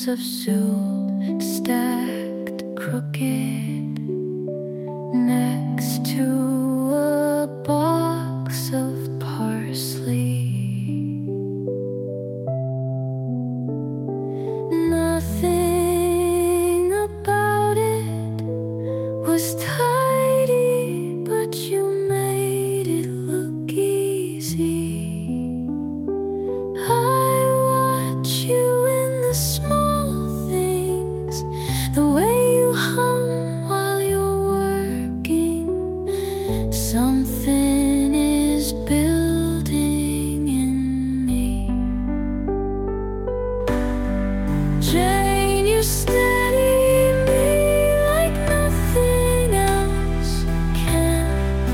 of soup stacked crooked next to a box of parsley. Nothing about it was tidy, but you made it look easy. I watch you in the small things, the way you hum while you're working. Something is building in me. Jane, you steady me like nothing else can.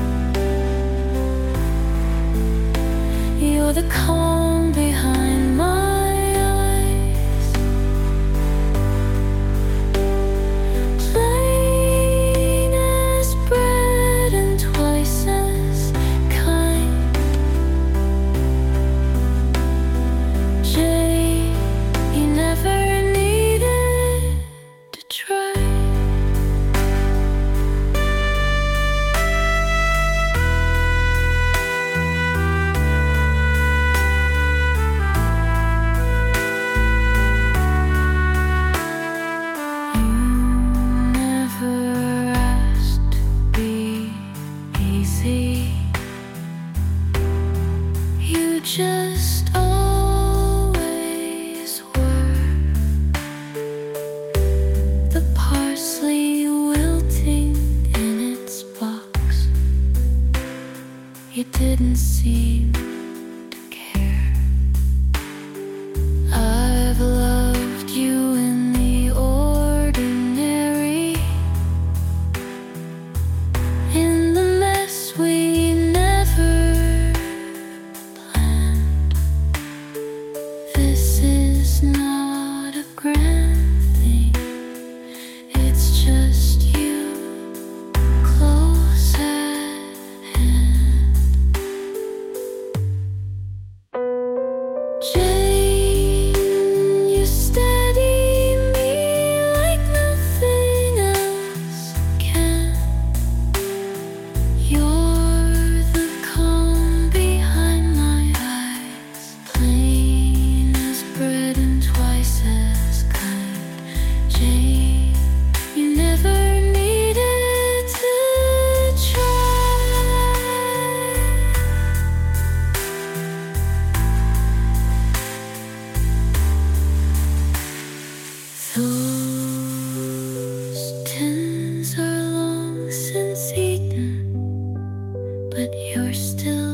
You're the calm behind my eyes, plain as bread and twice as kind. Jane, you never needed to try. You never asked to be easy. You just always were. The parsley wilting in its box, you didn't seem to care. I've loved you in the ordinary, in the mess we never planned. This is not a grand thing, it's just you close at hand. Jane, you steady me like nothing else can. You're the calm behind my eyes, plain as bread and twice as kind. Jane, you never needed to try. Those tins are long since eaten, but you're still